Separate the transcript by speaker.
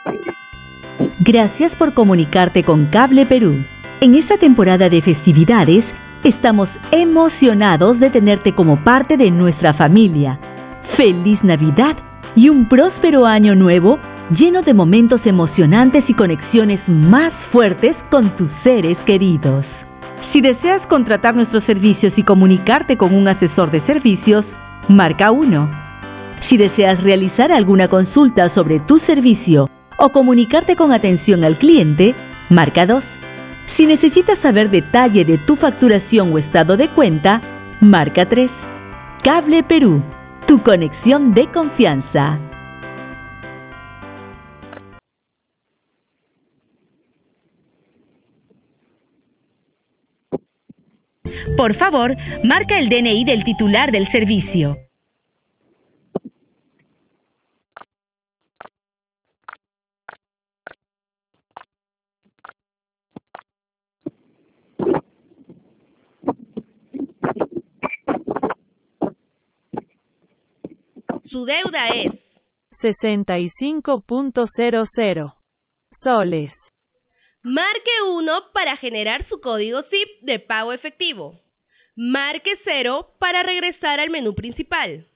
Speaker 1: Gracias por comunicarte con Cable Perú. En esta temporada de festividades, estamos emocionados de tenerte como parte de nuestra familia. ¡Feliz Navidad y un próspero año nuevo lleno de momentos emocionantes y conexiones más fuertes con tus seres queridos! Si deseas contratar nuestros servicios y comunicarte con un asesor de servicios, marca 1. Si deseas realizar alguna consulta sobre tu servicio o comunicarte con atención al cliente, marca 2. Si necesitas saber detalle de tu facturación o estado de cuenta, marca 3. Cable Perú, tu conexión de confianza. Por favor, marca el DNI del titular del servicio.
Speaker 2: Su deuda es
Speaker 3: 65.00 soles.
Speaker 2: Marque 1 para generar su código SIP de pago efectivo. Marque 0 para regresar al menú principal.